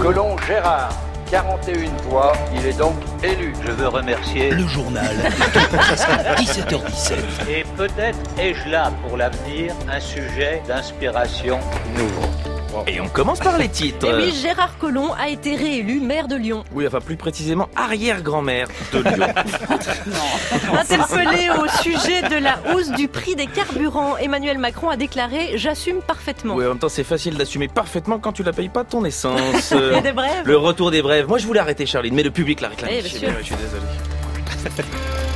Collomb Gérard, 41 voix, il est donc élu. Je veux remercier le journal 17h17. Et peut-être ai-je là pour l'avenir un sujet d'inspiration nouveau. Et on commence par les titres. Et oui, Gérard Collomb a été réélu maire de Lyon. Oui, enfin plus précisément arrière-grand-mère de Lyon. Interpellé au sujet de la hausse du prix des carburants, Emmanuel Macron a déclaré « J'assume parfaitement ». Oui, en même temps c'est facile d'assumer parfaitement quand tu la payes pas ton essence. Et des brèves. Le retour des brèves. Moi je voulais arrêter Charline, mais le public l'a réclamé. Bien sûr. Je suis désolé.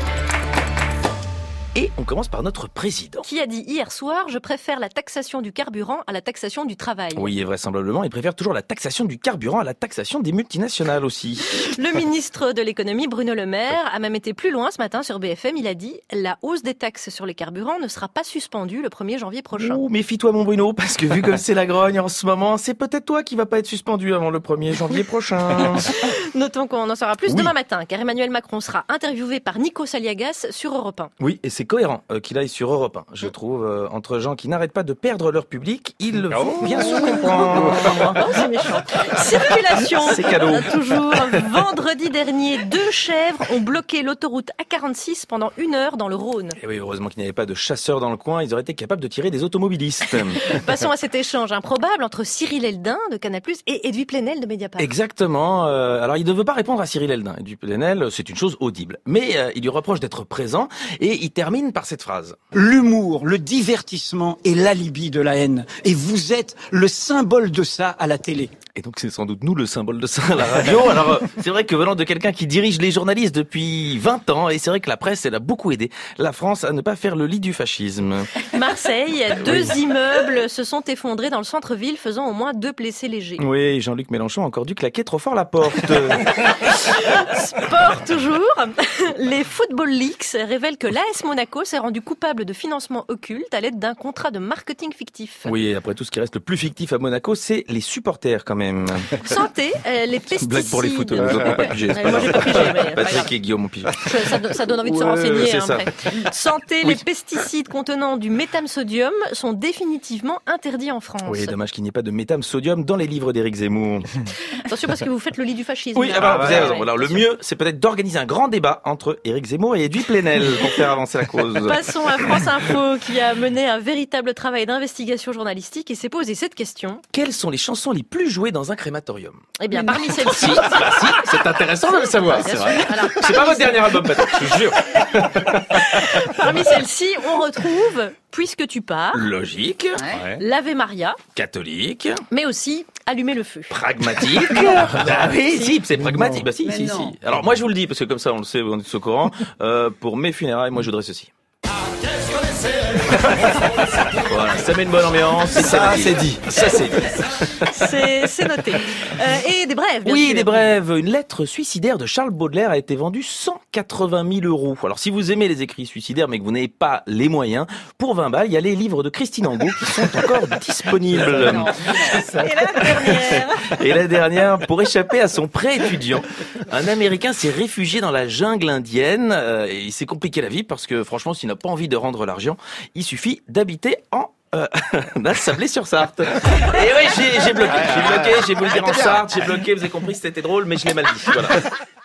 Et on commence par notre président. Qui a dit hier soir « Je préfère la taxation du carburant à la taxation du travail ». Oui, et vraisemblablement, il préfère toujours la taxation du carburant à la taxation des multinationales aussi. Le ministre de l'économie, Bruno Le Maire, a même été plus loin ce matin sur BFM. Il a dit « La hausse des taxes sur les carburants ne sera pas suspendue le 1er janvier prochain ». Oh, méfie-toi mon Bruno, parce que vu comme c'est la grogne en ce moment, c'est peut-être toi qui va pas être suspendu avant le 1er janvier prochain. Notons qu'on en saura plus demain matin, car Emmanuel Macron sera interviewé par Nico Saliagas sur Europe 1. Oui, et c'est cohérent qu'il aille sur Europe 1. Je trouve, entre gens qui n'arrêtent pas de perdre leur public, ils vont bien se comprendre. Oh, c'est méchant. Circulation. C'est cadeau. Toujours. Vendredi dernier, 2 chèvres ont bloqué l'autoroute A46 pendant 1 heure dans le Rhône. Et oui, heureusement qu'il n'y avait pas de chasseurs dans le coin, ils auraient été capables de tirer des automobilistes. Passons à cet échange improbable entre Cyril Eldin de Canal+ et Edoui Plenel de Mediapart. Exactement. Alors, il ne veut pas répondre à Cyril Eldin. Edoui Plenel, c'est une chose audible. Mais il lui reproche d'être présent et il termine par cette phrase. L'humour, le divertissement est l'alibi de la haine. Et vous êtes le symbole de ça à la télé. Et donc c'est sans doute nous le symbole de ça à la radio. Alors c'est vrai que venant de quelqu'un qui dirige les journalistes depuis 20 ans, et c'est vrai que la presse, elle a beaucoup aidé la France à ne pas faire le lit du fascisme. Marseille, 2 immeubles se sont effondrés dans le centre-ville, faisant au moins 2 blessés légers. Oui, Jean-Luc Mélenchon a encore dû claquer trop fort la porte. Sport toujours. Les Football Leaks révèlent que l'AS Monaco s'est rendu coupable de financement occulte à l'aide d'un contrat de marketing fictif. Oui, et après tout, ce qui reste le plus fictif à Monaco, c'est les supporters quand même. Santé, les pesticides. Blague pour les foot, nous n'avons pas pigé. Moi j'ai pas pigé, mais Patrick et Guillaume ont pigé. Ça donne envie de se renseigner. C'est ça. Après. Santé, les pesticides contenant du métamsodium sont définitivement interdits en France. Oui, dommage qu'il n'y ait pas de métamsodium dans les livres d'Éric Zemmour. Attention parce que vous faites le lit du fascisme. Oui, vous avez raison. Alors, le mieux, c'est peut-être d'organiser un grand débat entre Éric Zemmour et Edoui Plenel pour faire avancer la cause. Passons à France Info qui a mené un véritable travail d'investigation journalistique et s'est posé cette question. Quelles sont les chansons les plus jouées dans un crématorium? Eh bien, parmi celles-ci... Si, c'est intéressant de le savoir, c'est vrai. Alors, c'est pas votre dernier album, peut-être, je vous jure. Parmi celles-ci, on retrouve Puisque tu pars, logique, l'Ave Maria, catholique, mais aussi Allumer le feu. Pragmatique. Ah oui, si, c'est pragmatique. Bah si. Alors moi je vous le dis, parce que comme ça on le sait, on est au courant, pour mes funérailles, moi je voudrais ceci. Voilà, ça met une bonne ambiance. Ça c'est dit. C'est noté. Et des brèves, bien sûr. Oui, des brèves. Une lettre suicidaire de Charles Baudelaire a été vendue 180 000 €. Alors, si vous aimez les écrits suicidaires, mais que vous n'avez pas les moyens, pour 20 balles, il y a les livres de Christine Angot qui sont encore disponibles. Et la dernière, pour échapper à son prêt étudiant, un Américain s'est réfugié dans la jungle indienne et il s'est compliqué la vie parce que, franchement, s'il n'a pas envie de rendre l'argent, il suffit d'habiter en Sablé-sur-Sarthe. Et oui, j'ai bloqué, j'ai voulu dire en Sarthe, j'ai bloqué, vous avez compris, c'était drôle, mais je l'ai mal dit. Voilà.